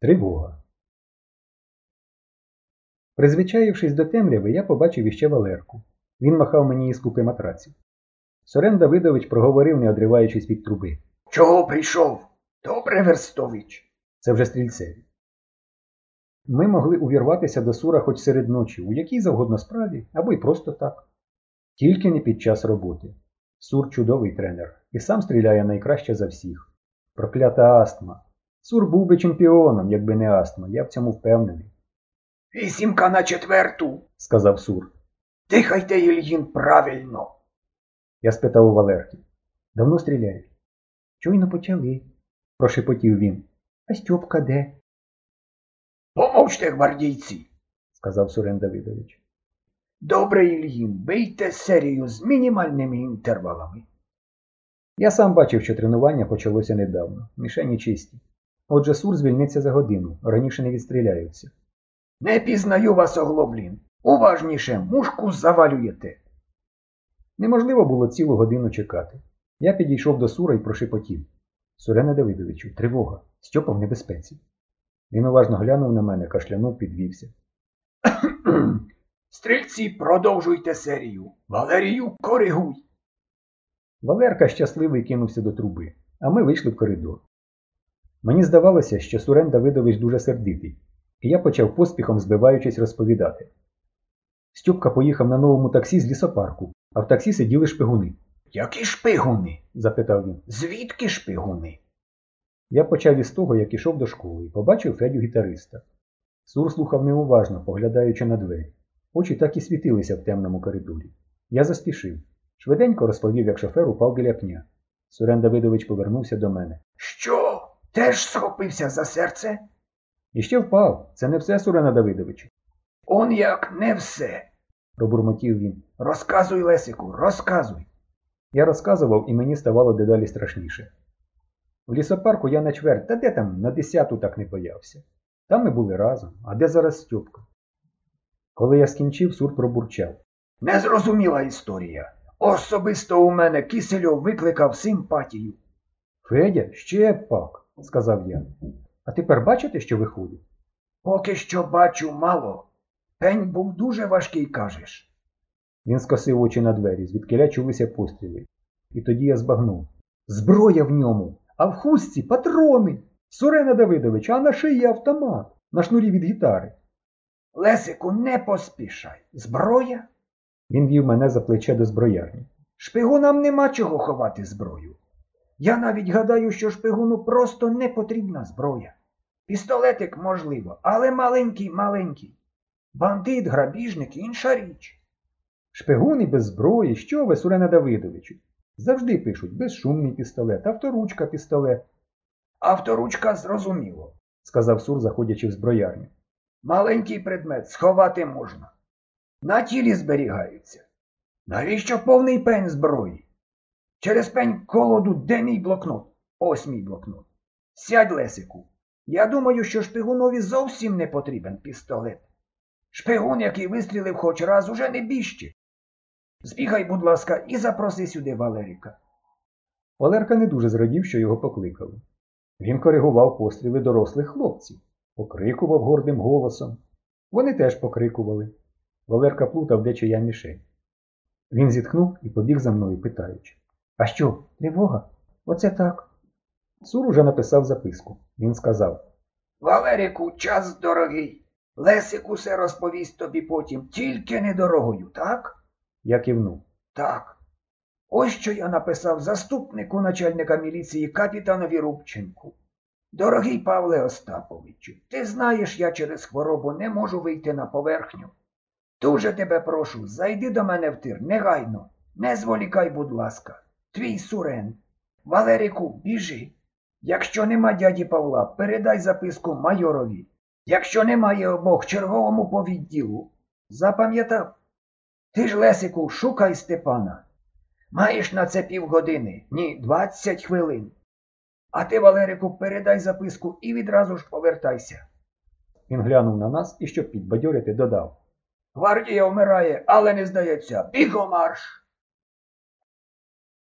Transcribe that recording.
Тривога. Призвичаївшись до темряви, я побачив іще Валерку. Він махав мені із купи матраців. Сорен Давидович проговорив, не одриваючись від труби. Чого прийшов? Добре, Верстович. Це вже стрільцеві. Ми могли увірватися до Сура хоч серед ночі, у якій завгодно справі, або й просто так. Тільки не під час роботи. Сур чудовий тренер і сам стріляє найкраще за всіх. Проклята астма. Сур був би чемпіоном, якби не астма, я в цьому впевнений. 8 на 4, Сказав Сур. Дихайте, Ільїн, правильно. Я спитав у Валерки. Давно стріляють? Щойно почали, прошепотів він. А Стьопка де? Помовчте, гвардійці, Сказав Сурен Давидович. Добре, Ільїн, бийте серію з мінімальними інтервалами. Я сам бачив, що тренування почалося недавно. Мішені чисті. Отже, Сур звільниться за годину, раніше не відстріляються. Не пізнаю вас, Оглоблін. Уважніше, мушку завалюєте. Неможливо було цілу годину чекати. Я підійшов до Сура і прошепотів. Сурене Давидовичу, тривога. Стьопа в небезпеці. Він уважно глянув на мене, кашлянув, підвівся. Стрільці, продовжуйте серію. Валерію, коригуй. Валерка щасливий кинувся до труби, а ми вийшли в коридор. Мені здавалося, що Сурен Давидович дуже сердитий, і я почав поспіхом, збиваючись, розповідати. Стьопка поїхав на новому таксі з лісопарку, а в таксі сиділи шпигуни. Які шпигуни? Запитав він. Звідки шпигуни? Я почав із того, як ішов до школи, і побачив Федю-гітариста. Сур слухав неуважно, поглядаючи на двері. Очі так і світилися в темному коридорі. Я заспішив. Швиденько розповів, як шофер упав біля пня. Сурен Давидович повернувся до мене. Що? Теж схопився за серце? Іще впав. Це не все, Сурене Давидовичу. Он як не все. Пробурмотів він. Розказуй, Лесику, розказуй. Я розказував, і мені ставало дедалі страшніше. В лісопарку я на чверть, та де там, на 10-ту так не боявся. Там ми були разом, а де зараз Стьопка? Коли я скінчив, Сур пробурчав. Незрозуміла історія. Особисто у мене Кисельов викликав симпатію. Федя, ще пак, сказав я. А тепер бачите, що виходить? Поки що бачу мало. Пень був дуже важкий, кажеш. Він скосив очі на двері, звідкиля чулися постріли. І тоді я збагнув. Зброя в ньому, а в хустці патрони. Сурене Давидович, а на шиї автомат, на шнурі від гітари. Лесику, не поспішай. Зброя? Він вів мене за плече до зброярні. Шпигунам нема чого ховати зброю. Я навіть гадаю, що шпигуну просто не потрібна зброя. Пістолетик можливо, але маленький. Бандит, грабіжник – інша річ. Шпигуни без зброї, що ви, Сурене Давидовичу? Завжди пишуть безшумний пістолет, авторучка пістолет. Авторучка зрозуміло, сказав Сур, заходячи в зброярню. Маленький предмет сховати можна. На тілі зберігаються. Навіщо повний пень зброї? Через пень колоду, де мій блокнот? Ось мій блокнот. Сядь, Лесику. Я думаю, що шпигунові зовсім не потрібен пістолет. Шпигун, який вистрілив хоч раз, уже не біжче. Збігай, будь ласка, і запроси сюди Валеріка. Валерка не дуже зрадів, що його покликали. Він коригував постріли дорослих хлопців, покрикував гордим голосом. Вони теж покрикували. Валерка плутав, де чия мішень. Він зітхнув і побіг за мною, питаючи. А що, тривога? Оце так. Сур уже написав записку. Він сказав. Валеріку, час дорогий. Лесик усе розповість тобі потім, тільки не дорогою, так? Я кивнув. Так. Ось що я написав заступнику начальника міліції капітанові Рубченку. Дорогий Павле Остаповичу, ти знаєш, я через хворобу не можу вийти на поверхню. Дуже тебе прошу, зайди до мене в тир, негайно. Не зволікай, будь ласка. Твій Сурен. Валеріку, біжи. Якщо нема дяді Павла, передай записку майорові. Якщо немає обох, черговому по відділу. Запам'ятав? Ти ж, Лесику, шукай Степана. Маєш на це півгодини, ні, 20 хвилин. А ти, Валерику, передай записку і відразу ж повертайся. Він глянув на нас і, щоб підбадьорити, додав. Гвардія вмирає, але не здається. Бігом марш!